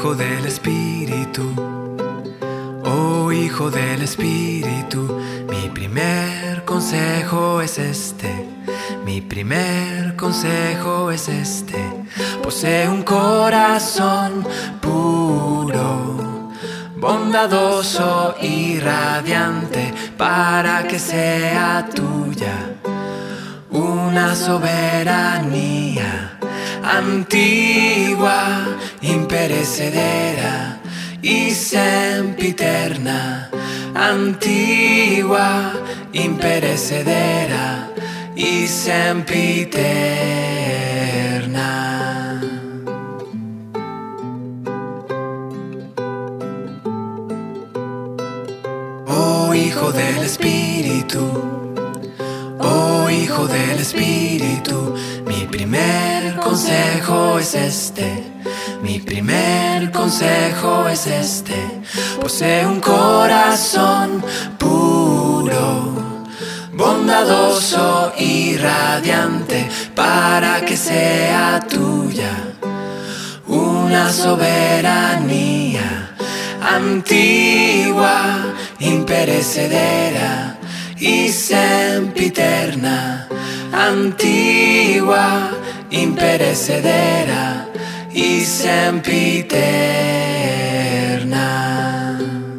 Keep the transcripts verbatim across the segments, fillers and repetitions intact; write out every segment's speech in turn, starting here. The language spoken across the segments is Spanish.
Hijo del Espíritu, oh Hijo del Espíritu, mi primer consejo es este, mi primer consejo es este. Posee un corazón puro, bondadoso y radiante, para que sea tuya una soberanía antigua, imperecedera y sempiterna. Antigua, imperecedera y sempiterna. Oh Hijo del Espíritu, oh Hijo del Espíritu, mi primer consejo es este, mi primer consejo es este. Posee un corazón puro, bondadoso y radiante, para que sea tuya una soberanía antigua, imperecedera y sempiterna. Antigua, imperecedera y sempiterna.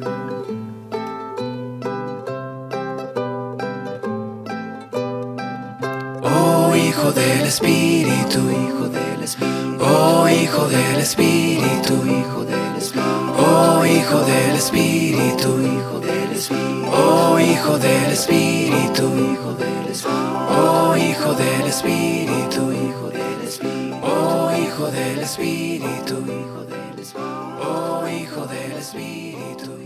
Oh Hijo del Espíritu, Hijo del Espíritu, oh Hijo del Espíritu, Hijo del Espíritu, oh Hijo del Espíritu, Hijo del Espíritu, oh Hijo del Espíritu, Hijo del Espíritu, oh Hijo del Espíritu, Hijo del Espíritu, oh Hijo del Espíritu, Hijo del Espíritu, oh Hijo del Espíritu.